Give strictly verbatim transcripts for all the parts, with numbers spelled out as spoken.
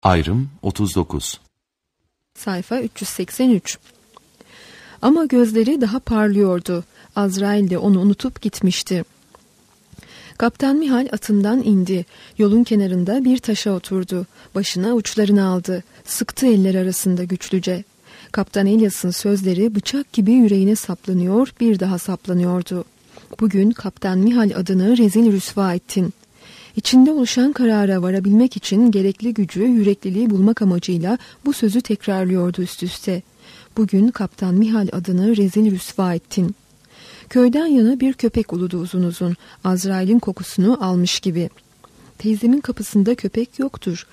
Ayrım otuz dokuz. Sayfa üç yüz seksen üç. Ama gözleri daha parlıyordu. Azrail de onu unutup gitmişti. Kaptan Mihal atından indi. Yolun kenarında bir taşa oturdu. Başına uçlarını aldı. Sıktı eller arasında güçlüce. Kaptan Elias'ın sözleri bıçak gibi yüreğine saplanıyor, bir daha saplanıyordu. Bugün Kaptan Mihal adını rezil rüsva ettin. İçinde oluşan karara varabilmek için gerekli gücü, yürekliliği bulmak amacıyla bu sözü tekrarlıyordu üst üste. Bugün Kaptan Mihal adını rezil rüsva ettin. Köyden yana bir köpek uludu uzun uzun, Azrail'in kokusunu almış gibi. Teyzemin kapısında köpek yoktur.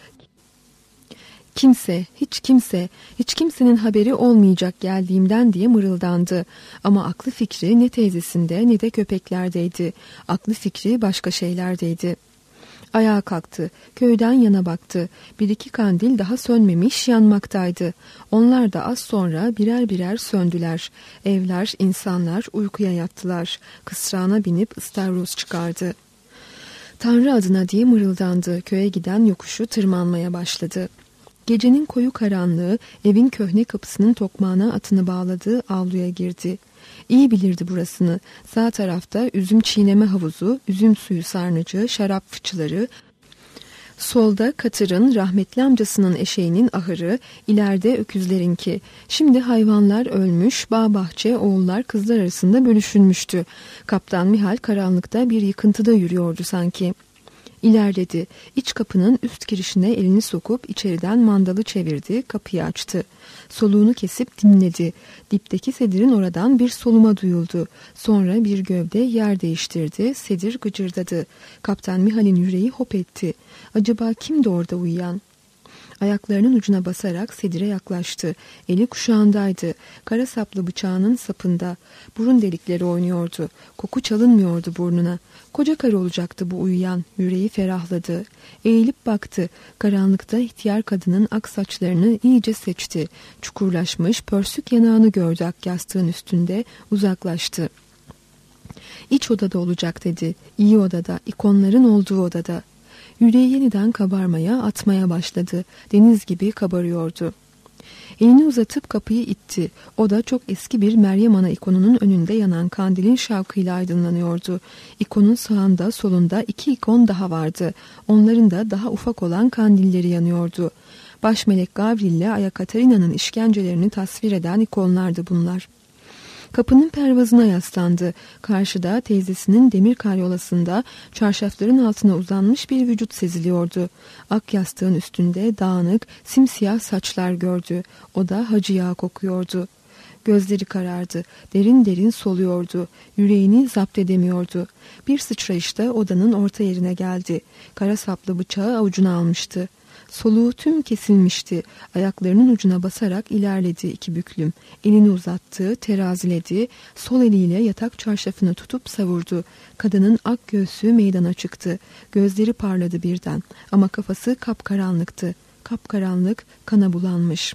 Kimse, hiç kimse, hiç kimsenin haberi olmayacak geldiğimden diye mırıldandı. Ama aklı fikri ne teyzesinde ne de köpeklerdeydi. Aklı fikri başka şeylerdeydi. Ayağa kalktı, köyden yana baktı. Bir iki kandil daha sönmemiş yanmaktaydı. Onlar da az sonra birer birer söndüler. Evler, insanlar uykuya yattılar. Kısrağına binip ıstavroz çıkardı. Tanrı adına diye mırıldandı. Köye giden yokuşu tırmanmaya başladı. Gecenin koyu karanlığı evin köhne kapısının tokmağına atını bağladığı avluya girdi. İyi bilirdi burasını. Sağ tarafta üzüm çiğneme havuzu, üzüm suyu sarnıcı, şarap fıçıları, solda katırın, rahmetli amcasının eşeğinin ahırı, ileride öküzlerinki. Şimdi hayvanlar ölmüş, bağ bahçe, oğullar kızlar arasında bölüşülmüştü. Kaptan Mihal karanlıkta bir yıkıntıda yürüyordu sanki. İlerledi. İç kapının üst girişine elini sokup içeriden mandalı çevirdi, kapıyı açtı. Soluğunu kesip dinledi. Dipteki sedirin oradan bir soluma duyuldu. Sonra bir gövde yer değiştirdi, sedir gıcırdadı. Kaptan Mihal'in yüreği hop etti. Acaba kimdi orada uyuyan? Ayaklarının ucuna basarak sedire yaklaştı. Eli kuşağındaydı. Kara saplı bıçağının sapında. Burun delikleri oynuyordu. Koku çalınmıyordu burnuna. Koca karı olacaktı bu uyuyan. Yüreği ferahladı. Eğilip baktı. Karanlıkta ihtiyar kadının ak saçlarını iyice seçti. Çukurlaşmış pörsük yanağını gördü ak yastığın üstünde. Uzaklaştı. İç odada olacak dedi. İyi odada, ikonların olduğu odada. Yüreği yeniden kabarmaya, atmaya başladı. Deniz gibi kabarıyordu. Elini uzatıp kapıyı itti. O da çok eski bir Meryem Ana ikonunun önünde yanan kandilin şavkıyla aydınlanıyordu. İkonun sağında solunda iki ikon daha vardı. Onların da daha ufak olan kandilleri yanıyordu. Başmelek Gavril ile Aya Katarina'nın işkencelerini tasvir eden ikonlardı bunlar. Kapının pervazına yaslandı. Karşıda teyzesinin demir karyolasında çarşafların altına uzanmış bir vücut seziliyordu. Ak yastığın üstünde dağınık, simsiyah saçlar gördü. O da hacı yağı kokuyordu. Gözleri karardı. Derin derin soluyordu. Yüreğini zapt edemiyordu. Bir sıçrayışta odanın orta yerine geldi. Kara saplı bıçağı avucuna almıştı. Soluğu tüm kesilmişti. Ayaklarının ucuna basarak ilerledi iki büklüm. Elini uzattı, teraziledi. Sol eliyle yatak çarşafını tutup savurdu. Kadının ak göğsü meydana çıktı. Gözleri parladı birden. Ama kafası kapkaranlıktı. Kapkaranlık, kana bulanmış.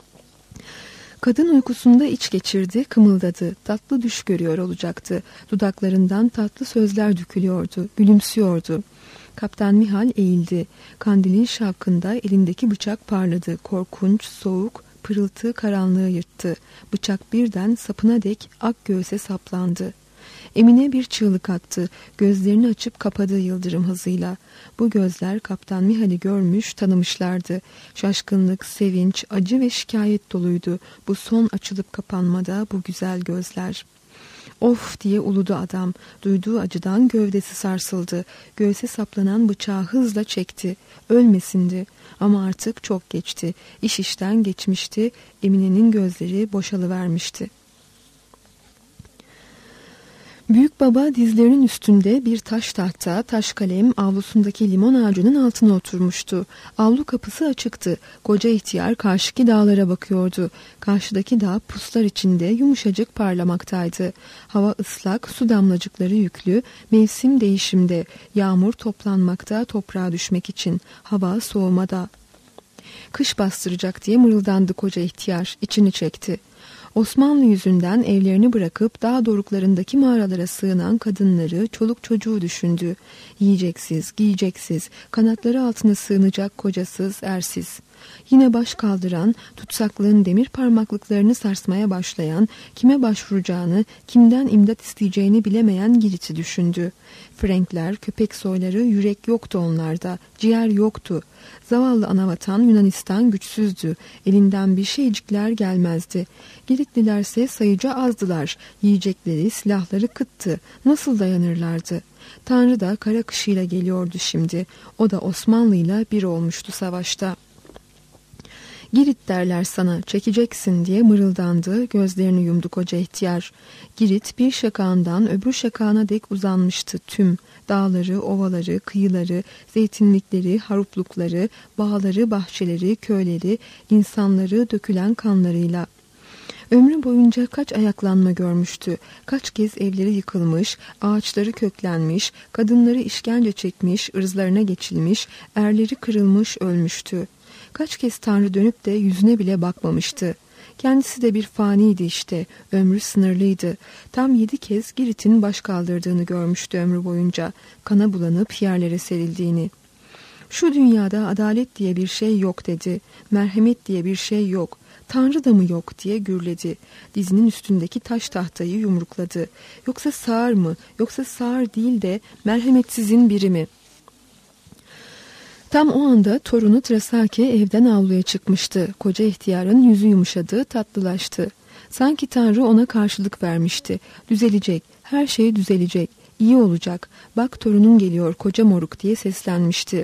Kadın uykusunda iç geçirdi, kımıldadı. Tatlı düş görüyor olacaktı. Dudaklarından tatlı sözler dökülüyordu. Gülümsüyordu. Kaptan Mihal eğildi. Kandilin şavkında elindeki bıçak parladı. Korkunç, soğuk, pırıltı karanlığı yırttı. Bıçak birden sapına dek ak göğse saplandı. Emine bir çığlık attı. Gözlerini açıp kapadı yıldırım hızıyla. Bu gözler Kaptan Mihal'i görmüş, tanımışlardı. Şaşkınlık, sevinç, acı ve şikayet doluydu. Bu son açılıp kapanmada bu güzel gözler. Of diye uludu adam. Duyduğu acıdan gövdesi sarsıldı. Göğse saplanan bıçağı hızla çekti. Ölmesindi. Ama artık çok geçti. İş işten geçmişti. Emine'nin gözleri boşalıvermişti. Büyük baba dizlerinin üstünde bir taş tahta, taş kalem avlusundaki limon ağacının altına oturmuştu. Avlu kapısı açıktı. Koca ihtiyar karşıki dağlara bakıyordu. Karşıdaki dağ puslar içinde yumuşacık parlamaktaydı. Hava ıslak, su damlacıkları yüklü, mevsim değişimde. Yağmur toplanmakta toprağa düşmek için. Hava soğumada. Kış bastıracak diye mırıldandı koca ihtiyar. İçini çekti. Osmanlı yüzünden evlerini bırakıp dağ doruklarındaki mağaralara sığınan kadınları, çoluk çocuğu düşündü. Yiyeceksiz, giyeceksiz, kanatları altına sığınacak kocasız, ersiz. Yine baş kaldıran, tutsaklığın demir parmaklıklarını sarsmaya başlayan, kime başvuracağını, kimden imdat isteyeceğini bilemeyen Girit'i düşündü. Frenkler, köpek soyları, yürek yoktu onlarda, ciğer yoktu. Zavallı anavatan Yunanistan güçsüzdü, elinden bir şeycikler gelmezdi. Giritlilerse sayıca azdılar, yiyecekleri, silahları kıttı, nasıl dayanırlardı? Tanrı da kara kışıyla geliyordu şimdi, o da Osmanlı'yla bir olmuştu savaşta. Girit derler sana, çekeceksin diye mırıldandı, gözlerini yumdu koca ihtiyar. Girit bir şakağından öbür şakağına dek uzanmıştı tüm. Dağları, ovaları, kıyıları, zeytinlikleri, haruplukları, bağları, bahçeleri, köyleri, insanları dökülen kanlarıyla. Ömrü boyunca kaç ayaklanma görmüştü, kaç kez evleri yıkılmış, ağaçları köklenmiş, kadınları işkence çekmiş, ırzlarına geçilmiş, erleri kırılmış, ölmüştü. Kaç kez Tanrı dönüp de yüzüne bile bakmamıştı. Kendisi de bir faniydi işte, ömrü sınırlıydı. Tam yedi kez Girit'in baş kaldırdığını görmüştü ömrü boyunca, kana bulanıp yerlere serildiğini. Şu dünyada adalet diye bir şey yok dedi, merhamet diye bir şey yok, Tanrı da mı yok diye gürledi. Dizinin üstündeki taş tahtayı yumrukladı. Yoksa sağır mı, yoksa sağır değil de merhametsizin biri mi? Tam o anda torunu Trasaki evden avluya çıkmıştı. Koca ihtiyarın yüzü yumuşadı, tatlılaştı. Sanki Tanrı ona karşılık vermişti. Düzelecek, her şey düzelecek, iyi olacak. Bak torunun geliyor koca moruk diye seslenmişti.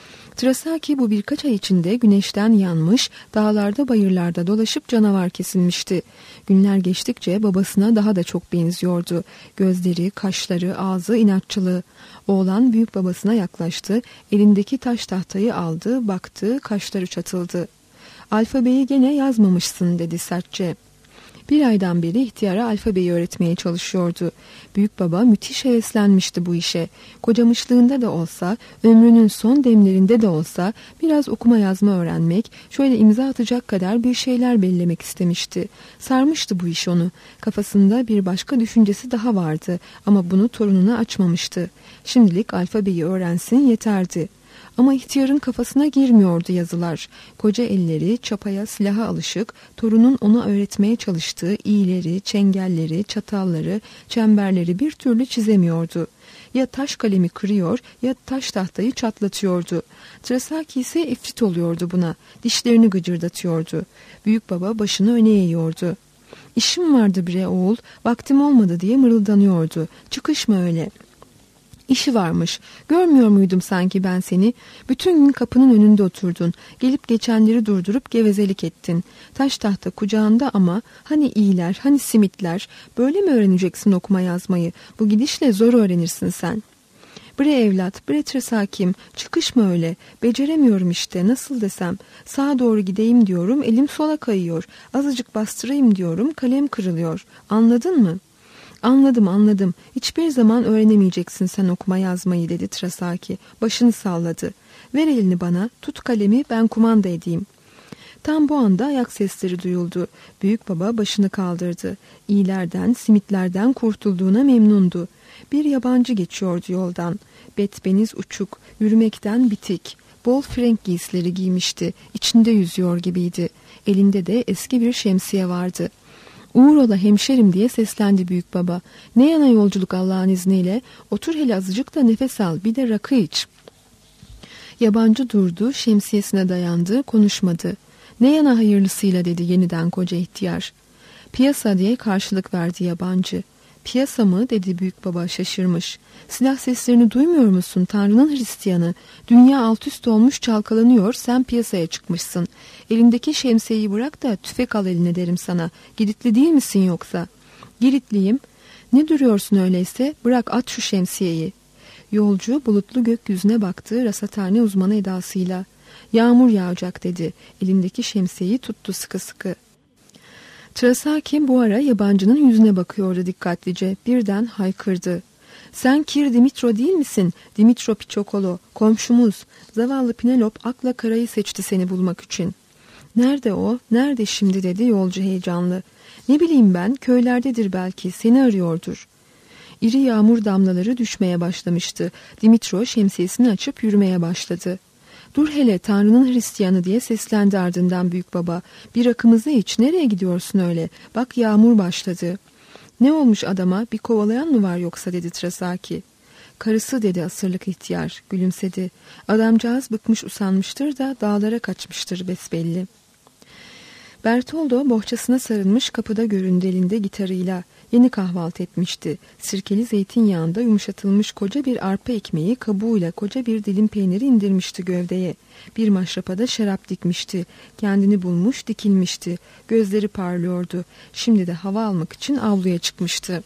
Trasaki bu birkaç ay içinde güneşten yanmış, dağlarda bayırlarda dolaşıp canavar kesilmişti. Günler geçtikçe babasına daha da çok benziyordu. Gözleri, kaşları, ağzı, inatçılığı. Oğlan büyük babasına yaklaştı, elindeki taş tahtayı aldı, baktı, kaşları çatıldı. "Alfabeyi gene yazmamışsın," dedi sertçe. Bir aydan beri ihtiyara alfabeyi öğretmeye çalışıyordu. Büyük baba müthiş heveslenmişti bu işe. Kocamışlığında da olsa, ömrünün son demlerinde de olsa biraz okuma yazma öğrenmek, şöyle imza atacak kadar bir şeyler bellemek istemişti. Sarmıştı bu iş onu. Kafasında bir başka düşüncesi daha vardı ama bunu torununa açmamıştı. Şimdilik alfabeyi öğrensin yeterdi. Ama ihtiyarın kafasına girmiyordu yazılar. Koca elleri çapaya, silaha alışık, torunun ona öğretmeye çalıştığı iğleri, çengelleri, çatalları, çemberleri bir türlü çizemiyordu. Ya taş kalemi kırıyor ya taş tahtayı çatlatıyordu. Trasaki ise ifrit oluyordu buna. Dişlerini gıcırdatıyordu. Büyük baba başını öne eğiyordu. "İşim vardı bre oğul, vaktim olmadı," diye mırıldanıyordu. "Çıkışma öyle." İşi varmış. Görmüyor muydum sanki ben seni? Bütün gün kapının önünde oturdun. Gelip geçenleri durdurup gevezelik ettin. Taş tahta kucağında ama hani iyiler, hani simitler. Böyle mi öğreneceksin okuma yazmayı? Bu gidişle zor öğrenirsin sen. Bre evlat, bre Trasakim, çıkışma öyle. Beceremiyorum işte, nasıl desem. Sağa doğru gideyim diyorum, elim sola kayıyor. Azıcık bastırayım diyorum, kalem kırılıyor. Anladın mı? "Anladım anladım. Hiçbir zaman öğrenemeyeceksin sen okuma yazmayı," dedi Trasaki. Başını salladı. "Ver elini bana, tut kalemi, ben kumanda edeyim." Tam bu anda ayak sesleri duyuldu. Büyük baba başını kaldırdı. İyilerden, simitlerden kurtulduğuna memnundu. Bir yabancı geçiyordu yoldan. Betbeniz uçuk, yürümekten bitik. Bol frenk giysileri giymişti. İçinde yüzüyor gibiydi. Elinde de eski bir şemsiye vardı. "Uğur ola hemşerim," diye seslendi büyük baba. "Ne yana yolculuk Allah'ın izniyle? Otur hele azıcık da nefes al, bir de rakı iç." Yabancı durdu, şemsiyesine dayandı, konuşmadı. "Ne yana hayırlısıyla," dedi yeniden koca ihtiyar. "Piyasa," diye karşılık verdi yabancı. "Piyasa mı?" dedi büyük baba şaşırmış. "Silah seslerini duymuyor musun Tanrı'nın Hristiyanı? Dünya alt üst olmuş çalkalanıyor, sen piyasaya çıkmışsın. Elindeki şemsiyeyi bırak da tüfek al eline derim sana. Giritli değil misin yoksa?" "Giritliyim." "Ne duruyorsun öyleyse? Bırak at şu şemsiyeyi." Yolcu bulutlu gökyüzüne baktı rasathane uzmanı edasıyla. "Yağmur yağacak," dedi. Elindeki şemsiyeyi tuttu sıkı sıkı. Trasaki bu ara yabancının yüzüne bakıyordu dikkatlice. Birden haykırdı. "Sen Kir Dimitro değil misin? Dimitro Piçokolo, komşumuz. Zavallı Pinelop akla karayı seçti seni bulmak için." "Nerede o? Nerede şimdi?" dedi yolcu heyecanlı. Ne bileyim ben, köylerdedir belki, seni arıyordur. İri yağmur damlaları düşmeye başlamıştı. Dimitro şemsiyesini açıp yürümeye başladı. Dur hele, Tanrı'nın Hristiyanı diye seslendi ardından büyük baba. Bir rakımızı iç, nereye gidiyorsun öyle? Bak yağmur başladı. Ne olmuş adama, bir kovalayan mı var yoksa, dedi Trasaki. Karısı, dedi asırlık ihtiyar, gülümsedi. Adamcağız bıkmış usanmıştır da dağlara kaçmıştır besbelli. Bertoldo bohçasına sarılmış kapıda göründü elinde gitarıyla. Yeni kahvaltı etmişti. Sirkeli zeytinyağında yumuşatılmış koca bir arpa ekmeği kabuğuyla koca bir dilim peyniri indirmişti gövdeye. Bir maşrapada şarap dikmişti. Kendini bulmuş, dikilmişti. Gözleri parlıyordu. Şimdi de hava almak için avluya çıkmıştı.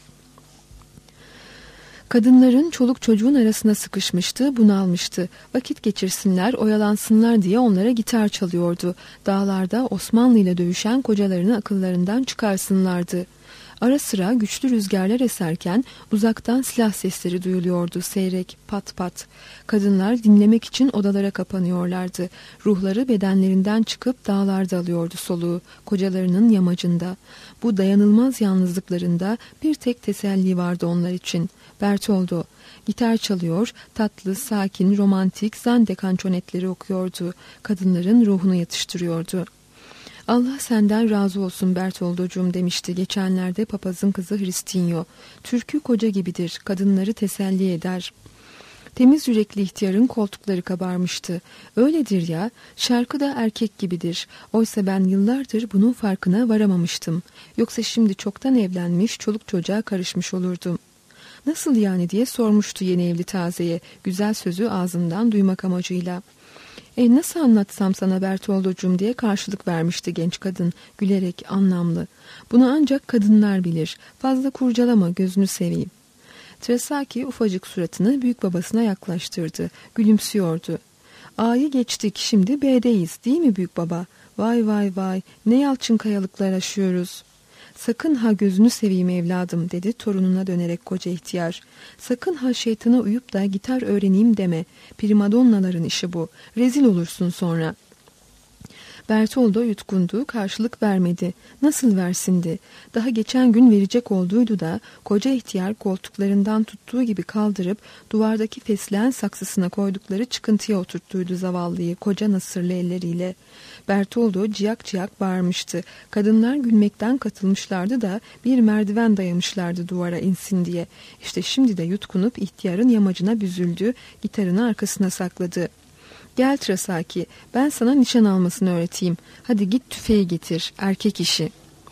Kadınların çoluk çocuğun arasına sıkışmıştı, bunalmıştı. Vakit geçirsinler, oyalansınlar diye onlara gitar çalıyordu. Dağlarda Osmanlı ile dövüşen kocalarını akıllarından çıkarsınlardı. Ara sıra güçlü rüzgarlar eserken uzaktan silah sesleri duyuluyordu, seyrek, pat pat. Kadınlar dinlemek için odalara kapanıyorlardı. Ruhları bedenlerinden çıkıp dağlarda alıyordu soluğu, kocalarının yamacında. Bu dayanılmaz yalnızlıklarında bir tek teselli vardı onlar için. Bertoldo gitar çalıyor, tatlı, sakin, romantik zande kançonetleri okuyordu. Kadınların ruhunu yatıştırıyordu. Allah senden razı olsun Bertoldocuğum, demişti geçenlerde papazın kızı Hristinyo. Türkü koca gibidir, kadınları teselli eder. Temiz yürekli ihtiyarın koltukları kabarmıştı. Öyledir ya, şarkı da erkek gibidir. Oysa ben yıllardır bunun farkına varamamıştım. Yoksa şimdi çoktan evlenmiş, çoluk çocuğa karışmış olurdum. Nasıl yani diye sormuştu yeni evli tazeye, güzel sözü ağzından duymak amacıyla. E nasıl anlatsam sana Bertoldocuğum diye karşılık vermişti genç kadın, gülerek, anlamlı. Bunu ancak kadınlar bilir. Fazla kurcalama, gözünü seveyim. Trasaki ufacık suratını büyük babasına yaklaştırdı. Gülümsüyordu. A'yı geçtik, şimdi B'deyiz değil mi büyük baba? Vay vay vay, ne yalçın kayalıklar aşıyoruz. Sakın ha gözünü seveyim evladım, dedi torununa dönerek koca ihtiyar. Sakın ha şeytana uyup da gitar öğreneyim deme. Primadonnaların işi bu. Rezil olursun sonra. Bertoldo yutkundu, karşılık vermedi. Nasıl versindi? Daha geçen gün verecek olduğuydu da koca ihtiyar koltuklarından tuttuğu gibi kaldırıp duvardaki fesleğen saksısına koydukları çıkıntıya oturttuydu zavallıyı koca nasırlı elleriyle. Bertoldo ciyak ciyak bağırmıştı. Kadınlar gülmekten katılmışlardı da bir merdiven dayamışlardı duvara insin diye. İşte şimdi de yutkunup ihtiyarın yamacına büzüldü, gitarını arkasına sakladı. Gel Trasaki, ben sana nişan almasını öğreteyim. Hadi git tüfeği getir, erkek işi.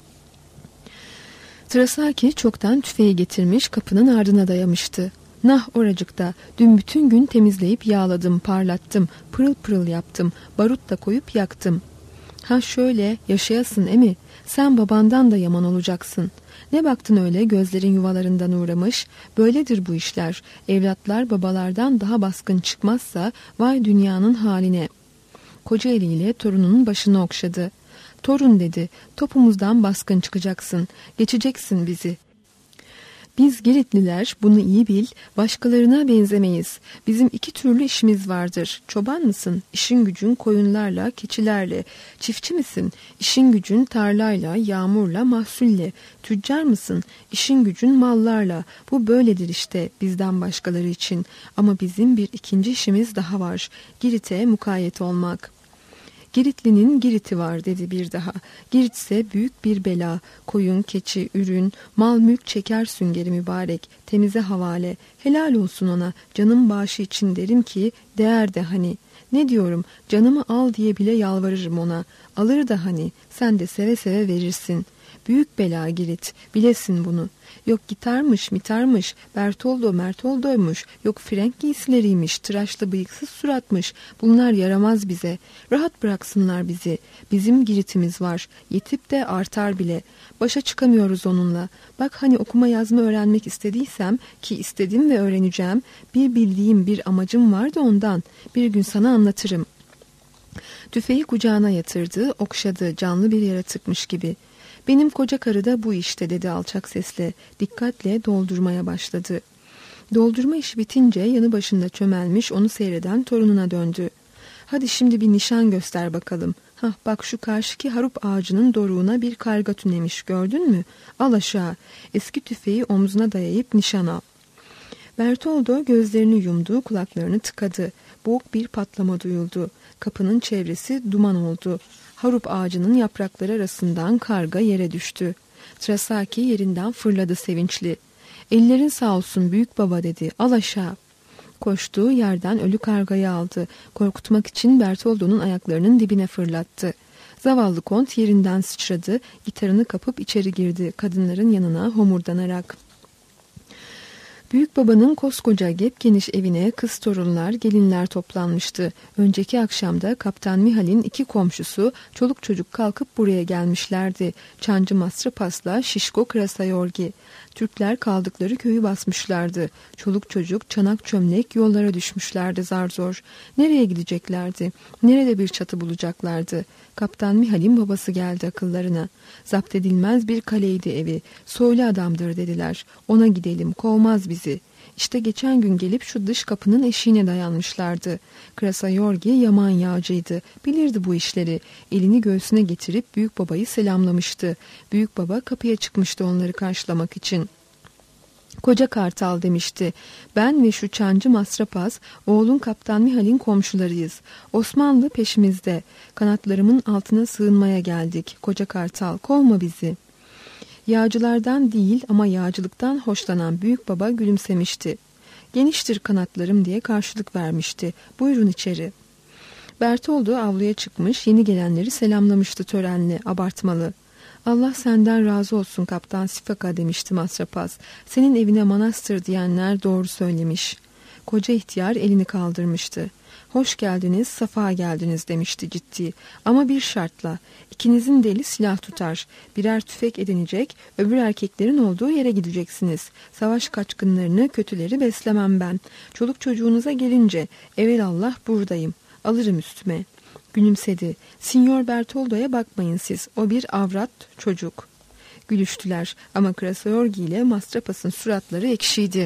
Trasaki çoktan tüfeği getirmiş, kapının ardına dayamıştı. Nah oracıkta, dün bütün gün temizleyip yağladım, parlattım, pırıl pırıl yaptım, barut da koyup yaktım. Ha şöyle, yaşayasın emi, sen babandan da yaman olacaksın. Ne baktın öyle, gözlerin yuvalarından uğramış? Böyledir bu işler. Evlatlar babalardan daha baskın çıkmazsa vay dünyanın haline. Koca eliyle torununun başını okşadı. Torun dedi, topumuzdan baskın çıkacaksın, geçeceksin bizi. Biz Giritliler bunu iyi bil, başkalarına benzemeyiz. Bizim iki türlü işimiz vardır. Çoban mısın? İşin gücün koyunlarla, keçilerle. Çiftçi misin? İşin gücün tarlayla, yağmurla, mahsulle. Tüccar mısın? İşin gücün mallarla. Bu böyledir işte bizden başkaları için. Ama bizim bir ikinci işimiz daha var. Girit'e mukayyet olmak. Giritli'nin Girit'i var, dedi bir daha. Girit ise büyük bir bela. Koyun, keçi, ürün, mal mülk çeker süngeri mübarek. Temize havale. Helal olsun ona. Canım bağışı için derim ki değer de hani. Ne diyorum, canımı al diye bile yalvarırım ona. Alır da hani, sen de seve seve verirsin. Büyük bela Girit, bilesin bunu. Yok gitarmış, mitarmış, Bertoldo, Mertoldo'ymuş, yok Frenk giysileriymiş, tıraşlı bıyıksız suratmış. Bunlar yaramaz bize. Rahat bıraksınlar bizi. Bizim Girit'imiz var. Yetip de artar bile. Başa çıkamıyoruz onunla. Bak hani okuma yazma öğrenmek istediysem, ki istedim ve öğreneceğim, bir bildiğim bir amacım vardı ondan. Bir gün sana anlatırım. Tüfeği kucağına yatırdı, okşadı, canlı bir yaratıkmış gibi. Benim koca karı da bu işte, dedi alçak sesle. Dikkatle doldurmaya başladı. Doldurma işi bitince yanı başında çömelmiş onu seyreden torununa döndü. Hadi şimdi bir nişan göster bakalım. Hah bak şu karşıki harup ağacının doruğuna bir karga tünemiş, gördün mü? Al aşağı. Eski tüfeği omzuna dayayıp nişan al. Bertoldo gözlerini yumdu, kulaklarını tıkadı. Boğuk bir patlama duyuldu. Kapının çevresi duman oldu. Harup ağacının yaprakları arasından karga yere düştü. Trasaki yerinden fırladı sevinçli. Ellerin sağ olsun büyük baba dedi. Al aşağı. Koştuğu yerden ölü kargayı aldı. Korkutmak için Bertoldo'nun ayaklarının dibine fırlattı. Zavallı kont yerinden sıçradı. Gitarını kapıp içeri girdi. Kadınların yanına homurdanarak. Büyük babanın koskoca geniş evine kız torunlar, gelinler toplanmıştı. Önceki akşamda Kaptan Mihal'in iki komşusu, çoluk çocuk kalkıp buraya gelmişlerdi. Çancı Mastrapas'la Şişko Krasayorgi. Türkler kaldıkları köyü basmışlardı. Çoluk çocuk, çanak çömlek yollara düşmüşlerdi zar zor. Nereye gideceklerdi? Nerede bir çatı bulacaklardı? Kaptan Mihal'in babası geldi akıllarına. Zapt edilmez bir kaleydi evi. Soylu adamdır dediler. Ona gidelim, kovmaz bizi. İşte geçen gün gelip şu dış kapının eşiğine dayanmışlardı. Krasayorgi yaman yağcıydı. Bilirdi bu işleri. Elini göğsüne getirip büyük babayı selamlamıştı. Büyük baba kapıya çıkmıştı onları karşılamak için. Koca Kartal demişti. Ben ve şu Çancı Mastrapas, oğlun Kaptan Mihal'in komşularıyız. Osmanlı peşimizde. Kanatlarımın altına sığınmaya geldik. Koca Kartal, kovma bizi. Yağcılardan değil ama yağcılıktan hoşlanan büyük baba gülümsemişti. Geniştir kanatlarım diye karşılık vermişti. Buyurun içeri. Bertoldo avluya çıkmış, yeni gelenleri selamlamıştı törenli, abartmalı. Allah senden razı olsun Kaptan Sifaka demişti Mastrapas. Senin evine manastır diyenler doğru söylemiş. Koca ihtiyar elini kaldırmıştı. Hoş geldiniz, safa geldiniz demişti ciddi. Ama bir şartla. İkinizin de eli silah tutar. Birer tüfek edinecek, öbür erkeklerin olduğu yere gideceksiniz. Savaş kaçkınlarını, kötüleri beslemem ben. Çoluk çocuğunuza gelince, evelallah buradayım. Alırım üstüme. Gülümsedi. Sinyor Bertoldo'ya bakmayın siz. O bir avrat çocuk. Gülüştüler ama Krasayorgi ile Mastrapas'ın suratları ekşiydi.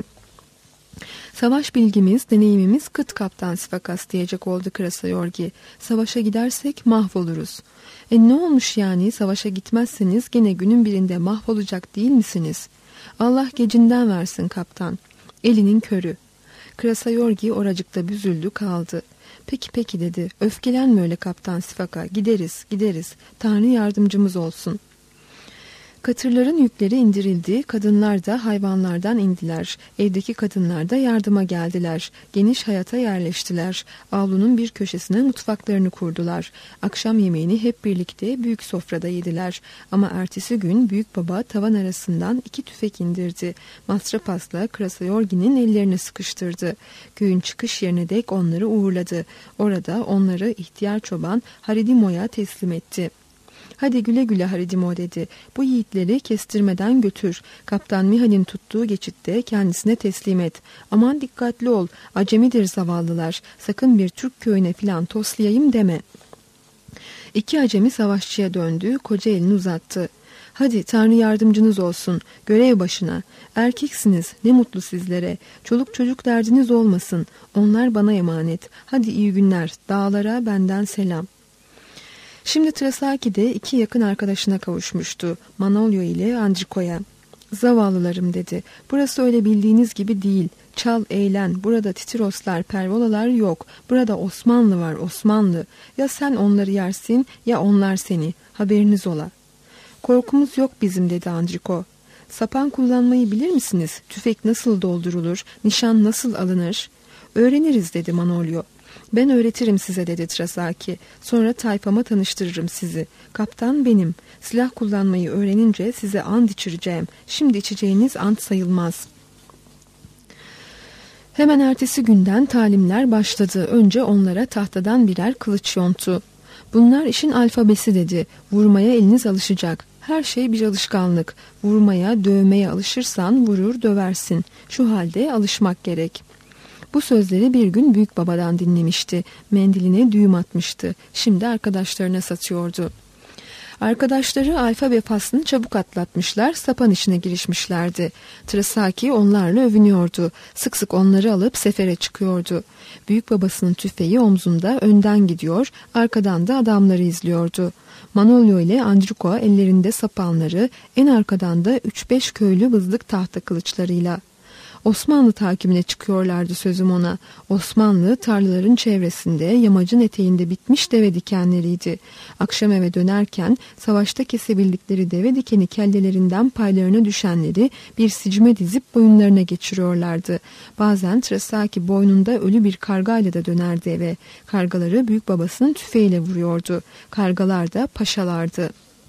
Savaş bilgimiz, deneyimimiz kıt Kaptan Sifakas diyecek oldu Krasayorgi. Savaşa gidersek mahvoluruz. E ne olmuş yani, savaşa gitmezseniz gene günün birinde mahvolacak değil misiniz? Allah gecinden versin kaptan. Elinin körü. Krasayorgi oracıkta büzüldü kaldı. Peki peki dedi. Öfkelenme öyle Kaptan Sifaka. Gideriz gideriz. Tanrı yardımcımız olsun. Katırların yükleri indirildi. Kadınlar da hayvanlardan indiler. Evdeki kadınlar da yardıma geldiler. Geniş hayata yerleştiler. Avlunun bir köşesine mutfaklarını kurdular. Akşam yemeğini hep birlikte büyük sofrada yediler. Ama ertesi gün büyük baba tavan arasından iki tüfek indirdi. Mastrapas'la Krasayorgi'nin ellerini sıkıştırdı. Köyün çıkış yerine dek onları uğurladı. Orada onları ihtiyar çoban Haridimo'ya teslim etti. Hadi güle güle Haridimo dedi. Bu yiğitleri kestirmeden götür. Kaptan Mihal'in tuttuğu geçitte kendisine teslim et. Aman dikkatli ol. Acemidir zavallılar. Sakın bir Türk köyüne filan toslayayım deme. İki acemi savaşçıya döndü. Koca elini uzattı. Hadi Tanrı yardımcınız olsun. Görev başına. Erkeksiniz. Ne mutlu sizlere. Çoluk çocuk derdiniz olmasın. Onlar bana emanet. Hadi iyi günler. Dağlara benden selam. Şimdi Trasaki'de iki yakın arkadaşına kavuşmuştu. Manolyo ile Andriko'ya. Zavallılarım dedi. Burası öyle bildiğiniz gibi değil. Çal, eğlen. Burada titiroslar, pervolalar yok. Burada Osmanlı var, Osmanlı. Ya sen onları yersin ya onlar seni. Haberiniz ola. Korkumuz yok bizim dedi Andriko. Sapan kullanmayı bilir misiniz? Tüfek nasıl doldurulur? Nişan nasıl alınır? Öğreniriz dedi Manolyo. Ben öğretirim size dedi Trasaki. Sonra tayfama tanıştırırım sizi. Kaptan benim. Silah kullanmayı öğrenince size ant içireceğim. Şimdi içeceğiniz ant sayılmaz. Hemen ertesi günden talimler başladı. Önce onlara tahtadan birer kılıç yontu. Bunlar işin alfabesi dedi. Vurmaya eliniz alışacak. Her şey bir alışkanlık. Vurmaya, dövmeye alışırsan vurur döversin. Şu halde alışmak gerek. Bu sözleri bir gün büyük babadan dinlemişti. Mendiline düğüm atmıştı. Şimdi arkadaşlarına satıyordu. Arkadaşları alfabe faslını çabuk atlatmışlar, sapan işine girişmişlerdi. Tırasaki onlarla övünüyordu. Sık sık onları alıp sefere çıkıyordu. Büyük babasının tüfeği omzunda önden gidiyor, arkadan da adamları izliyordu. Manolyo ile Andruko ellerinde sapanları, en arkadan da üç beş köylü vızlık tahta kılıçlarıyla. Osmanlı takibine çıkıyorlardı sözüm ona. Osmanlı tarlaların çevresinde, yamacın eteğinde bitmiş deve dikenleriydi. Akşam eve dönerken savaşta kesebildikleri deve dikeni kellelerinden paylarına düşenleri bir sicime dizip boyunlarına geçiriyorlardı. Bazen Tırasaki boynunda ölü bir kargayla da dönerdi eve. Kargaları büyük babasının tüfeğiyle vuruyordu. Kargalar da paşalardı.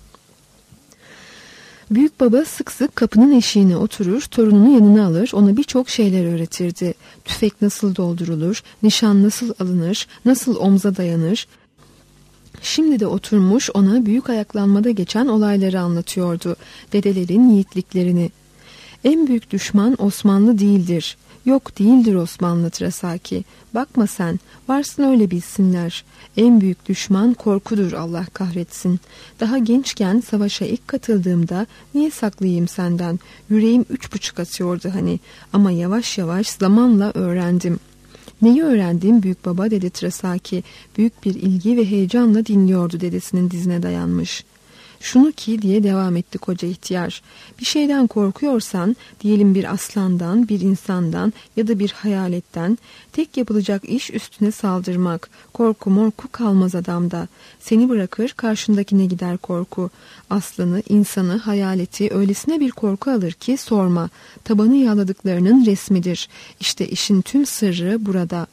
Büyük baba sık sık kapının eşiğine oturur, torununu yanına alır, ona birçok şeyler öğretirdi. Tüfek nasıl doldurulur, nişan nasıl alınır, nasıl omza dayanır. Şimdi de oturmuş ona büyük ayaklanmada geçen olayları anlatıyordu. Dedelerin yiğitliklerini. En büyük düşman Osmanlı değildir. Yok değildir Osmanlı Tırasaki. Bakma sen, varsın öyle bilsinler. En büyük düşman korkudur, Allah kahretsin. Daha gençken savaşa ilk katıldığımda niye saklayayım senden? Yüreğim üç buçuk atıyordu hani. Ama yavaş yavaş zamanla öğrendim. Neyi öğrendim büyük baba, dedi Tırasaki. Büyük bir ilgi ve heyecanla dinliyordu dedesinin dizine dayanmış. Şunu ki, diye devam etti koca ihtiyar. Bir şeyden korkuyorsan, diyelim bir aslandan, bir insandan ya da bir hayaletten, tek yapılacak iş üstüne saldırmak. Korku morku kalmaz adamda. Seni bırakır, karşındakine gider korku. Aslanı, insanı, hayaleti öylesine bir korku alır ki sorma. Tabanı yağladıklarının resmidir. İşte işin tüm sırrı burada.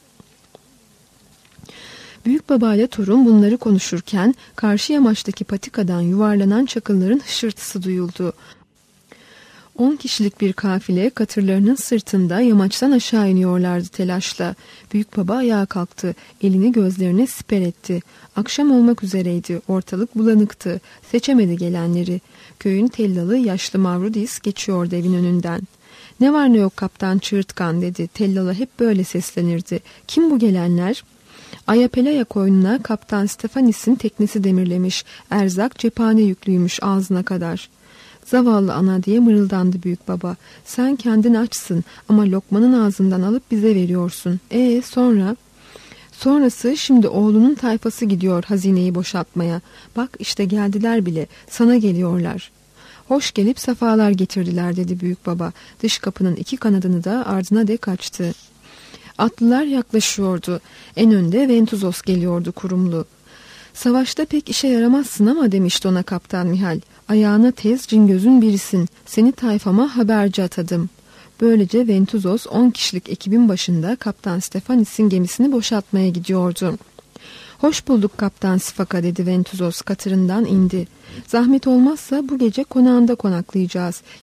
Büyük babayla torun bunları konuşurken karşı yamaçtaki patikadan yuvarlanan çakılların hışırtısı duyuldu. On kişilik bir kafile katırlarının sırtında yamaçtan aşağı iniyorlardı telaşla. Büyük baba ayağa kalktı, elini gözlerine siper etti. Akşam olmak üzereydi, ortalık bulanıktı, seçemedi gelenleri. Köyün tellalı yaşlı Mavrudis geçiyordu evin önünden. "Ne var ne yok kaptan Çığırtkan," dedi. Tellala hep böyle seslenirdi. "Kim bu gelenler?" Ayapelaya koynuna Kaptan Stefanis'in teknesi demirlemiş, erzak cephane yüklüymüş ağzına kadar. "Zavallı ana," diye mırıldandı büyük baba. "Sen kendin açsın ama lokmanın ağzından alıp bize veriyorsun. E sonra?" "Sonrası şimdi oğlunun tayfası gidiyor hazineyi boşaltmaya. Bak işte geldiler bile, sana geliyorlar." "Hoş gelip sefalar getirdiler," dedi büyük baba. Dış kapının iki kanadını da ardına dek açtı. Atlılar yaklaşıyordu. En önde Ventuzos geliyordu kurumlu. "Savaşta pek işe yaramazsın ama," demişti ona Kaptan Mihal. "Ayağına tez cingözün birisin. Seni tayfama haberci atadım." Böylece Ventuzos on kişilik ekibin başında Kaptan Stefanis'in gemisini boşaltmaya gidiyordu. "Hoş bulduk Kaptan Sifaka," dedi Ventuzos, katırından indi. "Zahmet olmazsa bu gece konağında konaklayacağız.